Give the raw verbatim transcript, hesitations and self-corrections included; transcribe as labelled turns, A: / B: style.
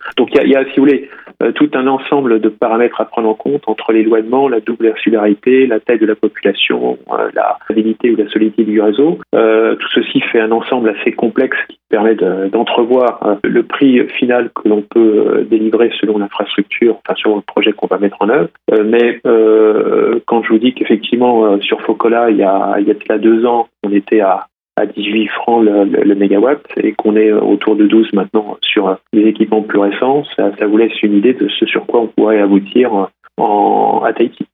A: Donc il y a, il y a, si vous voulez, euh, tout un ensemble de paramètres à prendre en compte entre l'éloignement, la double insularité, la taille de la population, euh, la stabilité ou la solidité du réseau. Euh, tout ceci fait un ensemble assez complexe qui permet de, d'entrevoir euh, le prix final que l'on peut euh, délivrer selon l'infrastructure, enfin selon le projet qu'on va mettre en œuvre. Euh, mais euh, quand je vous dis qu'effectivement euh, sur Focola, il y a, il y a de là deux ans, on était à à dix-huit francs le, le, le mégawatt et qu'on est autour de douze maintenant sur les équipements plus récents, ça, ça vous laisse une idée de ce sur quoi on pourrait aboutir en, à Tahiti.